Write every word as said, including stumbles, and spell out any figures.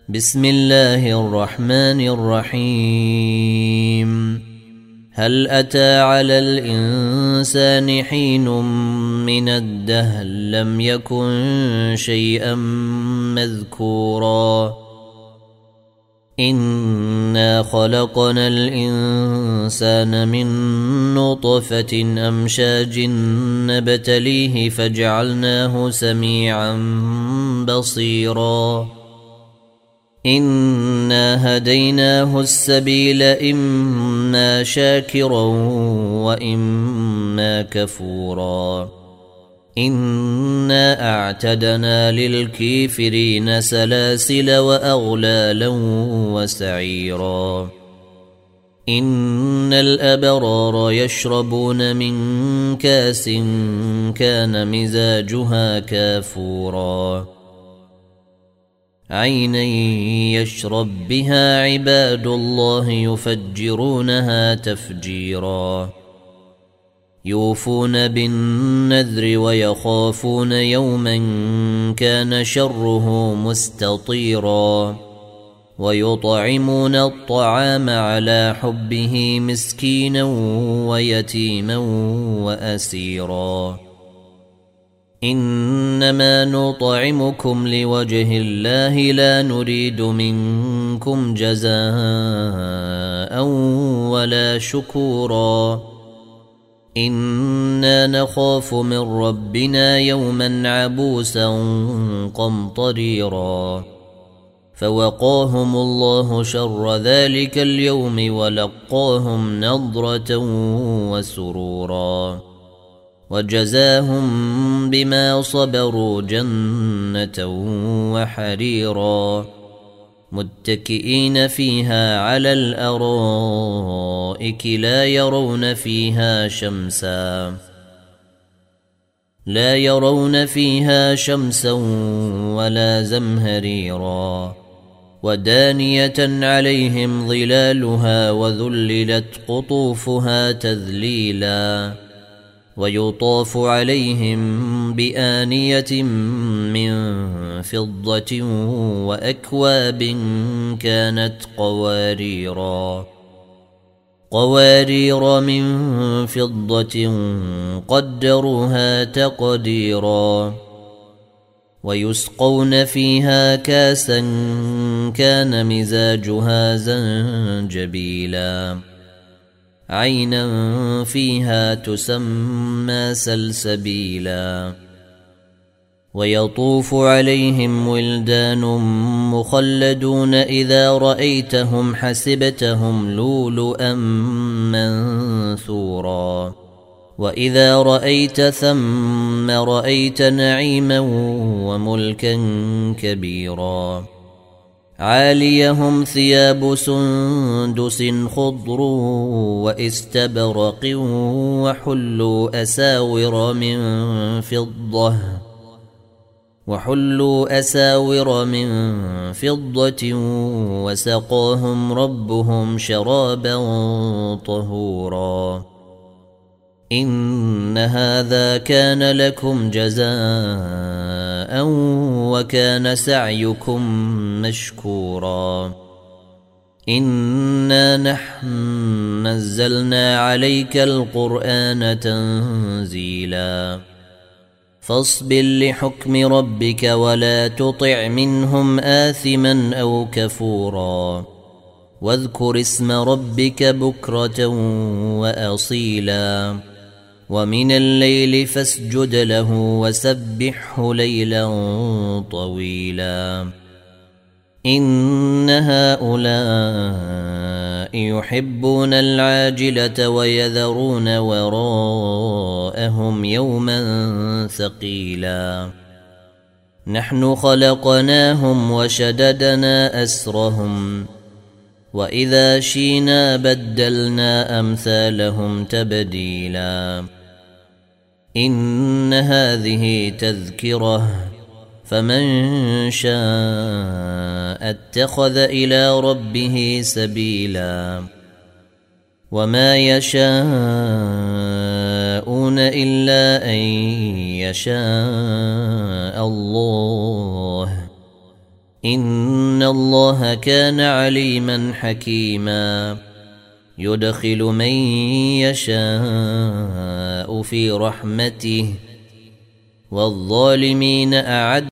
بسم الله الرحمن الرحيم هل أتى على الإنسان حين من الدهر لم يكن شيئا مذكورا إنا خلقنا الإنسان من نطفة أمشاج نبتليه فجعلناه سميعا بصيرا إنا هديناه السبيل إما شاكرا وإما كفورا إنا أعتدنا للكافرين سلاسل وأغلالا وسعيرا إن الأبرار يشربون من كاس كان مزاجها كافورا عينا يشرب بها عباد الله يفجرونها تفجيرا يوفون بالنذر ويخافون يوما كان شره مستطيرا ويطعمون الطعام على حبه مسكينا ويتيما وأسيرا إنما نطعمكم لوجه الله لا نريد منكم جزاء ولا شكورا إنا نخاف من ربنا يوما عبوسا قمطريرا فوقاهم الله شر ذلك اليوم ولقاهم نضرة وسرورا وجزاهم بما صبروا جنة وحريرا متكئين فيها على الأرائك لا يرون فيها شمسا لا يرون فيها شمسا ولا زمهريرا ودانية عليهم ظلالها وذللت قطوفها تذليلا ويطاف عليهم بآنية من فضة وأكواب كانت قواريرا قوارير من فضة قدروها تقديرا ويسقون فيها كاسا كان مزاجها زنجبيلا عينا فيها تسمى سلسبيلا ويطوف عليهم ولدان مخلدون إذا رأيتهم حسبتهم لؤلؤا منثورا وإذا رأيت ثم رأيت نعيما وملكا كبيرا عاليهم ثياب سندس خضر واستبرق وحلوا أساور من فضة وحلوا أساور من فضة وسقاهم ربهم شرابا طهورا إن هذا كان لكم جزاء وكان سعيكم مشكورا إنا نحن نزلنا عليك القرآن تنزيلا فاصبر لحكم ربك ولا تطع منهم آثما أو كفورا واذكر اسم ربك بكرة وأصيلا ومن الليل فاسجد له وسبحه ليلا طويلا إن هؤلاء يحبون العاجلة ويذرون وراءهم يوما ثقيلا نحن خلقناهم وشددنا أسرهم وإذا شينا بدلنا أمثالهم تبديلا إن هذه تذكرة فمن شاء اتخذ إلى ربه سبيلا وما يشاءون إلا أن يشاء الله إن الله كان عليما حكيما يدخل من يشاء في رحمته والظالمين أعد